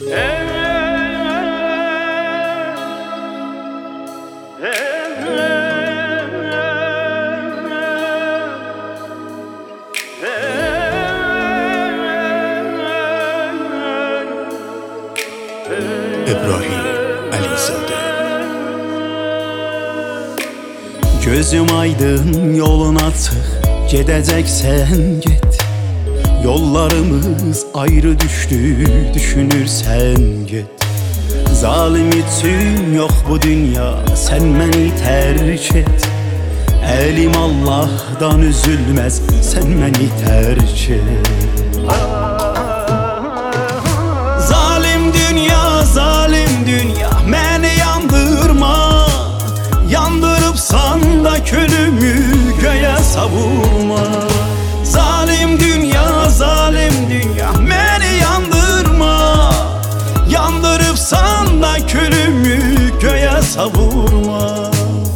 İbrahim Əlizadə. Gözüm aydın, yolun açıq, gedəcəksən get. Yollarımız ayrı düşdü, düşünürsən get. Zalim üçün yox bu dünya, sən məni tərk et. Əlim Allahdan üzülməz, sən məni tərk et. Zalim dünya, məni yandırma. Yandırıbsan da külümü göyə savurma. Zalim dünya, məni yandırma. Yandırıbsan da külümü göyə savurma.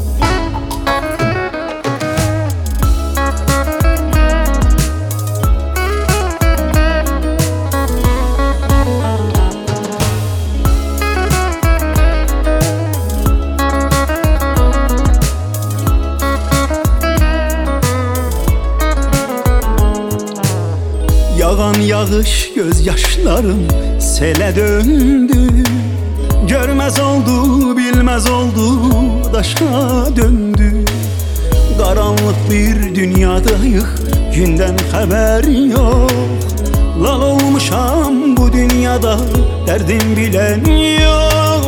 Yağan yağış göz yaşlarım selə döndü. Görməz oldu, bilməz oldu, daşa döndü. Qaranlıq bir dünyadayıq, gündən xəbər yox. Lal olmuşam bu dünyada, dərdim bilən yox.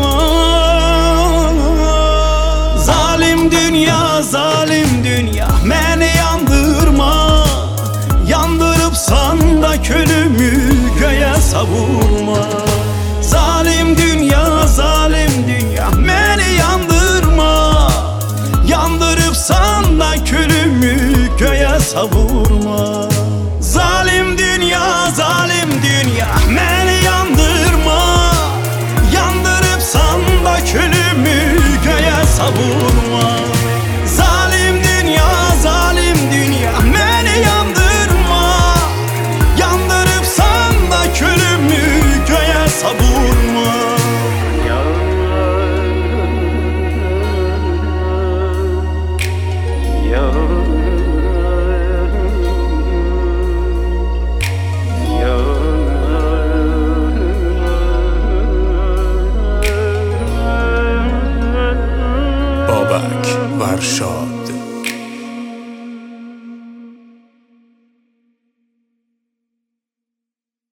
Zalim dünya, məni yandırma. Yandırıbsan da külümü göyə savurma. Zalim dünya, məni yandırma. Yandırıbsan da külümü göyə savurma. Zalim dünya, məni yandırma. Yandırıbsan da külümü göyə savurma. Zalim dünya, məni yandırma. Yandırıbsan da külümü göyə savurma. Babək Varşava.